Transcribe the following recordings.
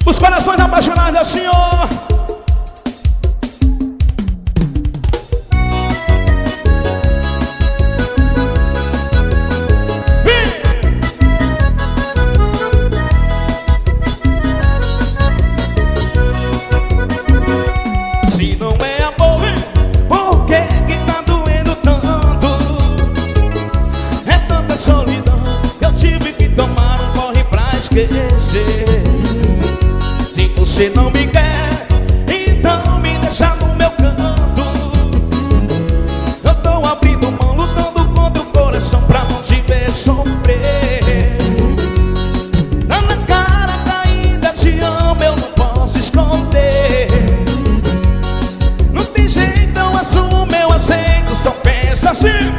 Os corações apaixonados assim, ó. Se não é amor, por que que tá doendo tanto? É tanta solidão, eu tive que tomar um porre pra esquecer. Se você não me quer, então me deixa no meu canto. Eu tô abrindo mão, lutando contra o coração pra não te ver sofrer. Tá na cara que ainda te amo, eu não posso esconder. Não tem jeito, eu assumo, eu aceito, só penso assim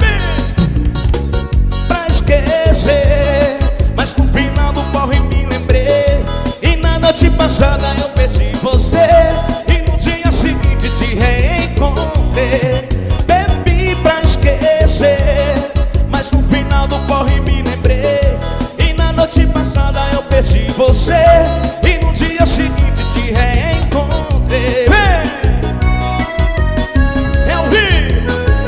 pra esquecer. Mas no final do porre me lembrei, e na noite passada eu perdi você, e no dia seguinte te reencontrei. Bebi pra esquecer, mas no final do porre me lembrei, e na noite passada eu perdi você, e no dia seguinte te reencontrei. Eu vi.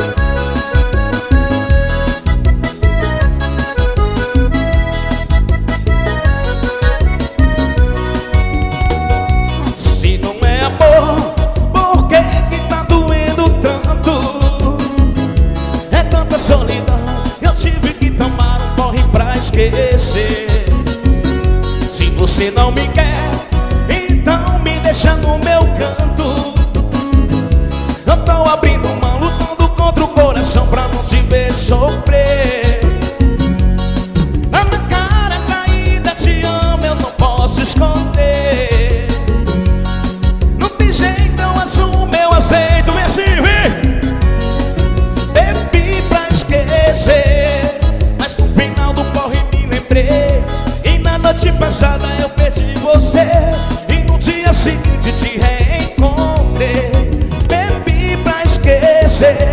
Se não é amor, por que que tá doendo tanto? É tanta solidão, eu tive que tomar um porre pra esquecer. Se você não me quer, então me deixa no meu canto. Eu tô abrindo mão, lutando contra o coração pra não te ver sofrer. Na minha cara caída te amo, eu não posso esconder. Não tem jeito, eu assumo, eu aceito, vem assim, vem. Bebi pra esquecer, mas no final do porre me lembrei, e na noite passada eu perdi você, e no dia seguinte te reencontrei. Bebi pra esquecer,